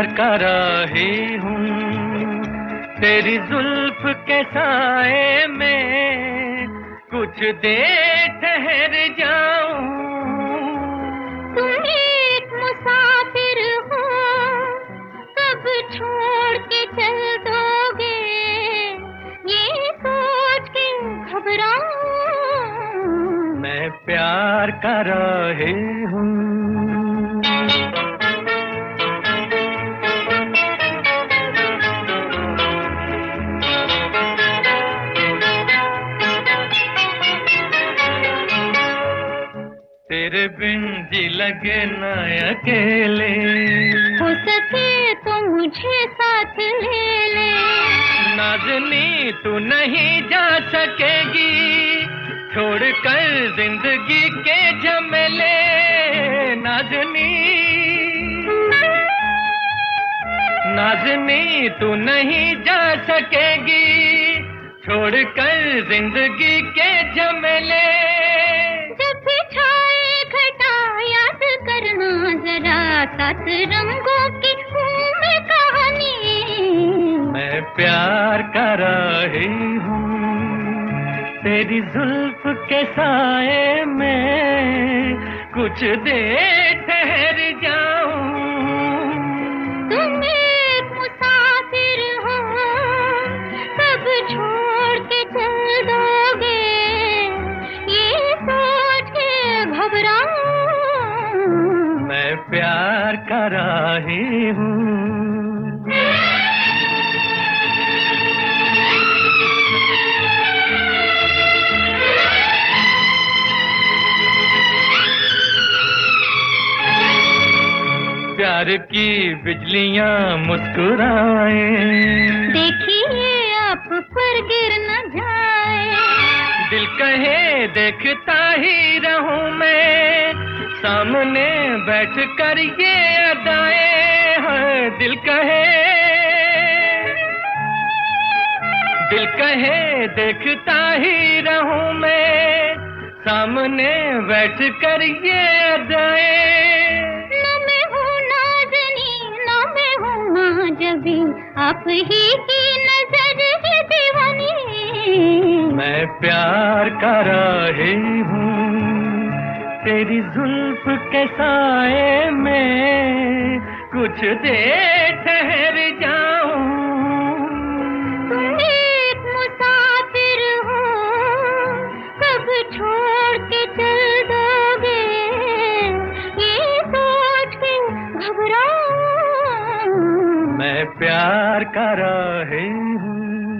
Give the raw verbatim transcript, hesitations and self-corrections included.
प्यार का राही हूँ, तेरी जुल्फ के साए में कुछ देर ठहर जाऊं। तुम एक मुसाफिर हो, कब छोड़ के चल दोगे, ये सोच के घबराऊं। मैं प्यार का राही हूँ। तेरे बिन जी लगे न अकेले, हो सके तो मुझे साथ ले ले। नाज़नी तू नहीं जा सकेगी छोड़ कर जिंदगी के झमेले। नाज़नी नाज़नी तू नहीं जा सकेगी छोड़ कर जिंदगी के झमेले। जब भी छाए घटा याद करना जरा, सात रंगों की में कहानी। मैं प्यार का राही हूँ, तेरी जुल्फ के साए में कुछ देर ठहर जाऊं। तुम एक मुसाफिर हो, कब छोड़ के चल दोगे, ये सोच के घबराऊं। मैं प्यार का राही हूँ। प्यार की बिजलियां मुस्कुराए, देखिए आप पर गिर न जाए। दिल कहे देखता ही रहूं मैं, सामने बैठ कर ये अदाएं हैं। दिल कहे दिल कहे देखता ही रहूं मैं, सामने बैठ कर ये अदाएं। जबी आप ही की नजर है दीवानी। मैं प्यार का राही हूँ, तेरी जुल्फ के साए में कुछ देर ठहर जाऊं। तुम एक मुसाफिर हो, कब छोड़ के चल दोगे, ये सोच के घबराऊं। मैं प्यार का राही हूँ।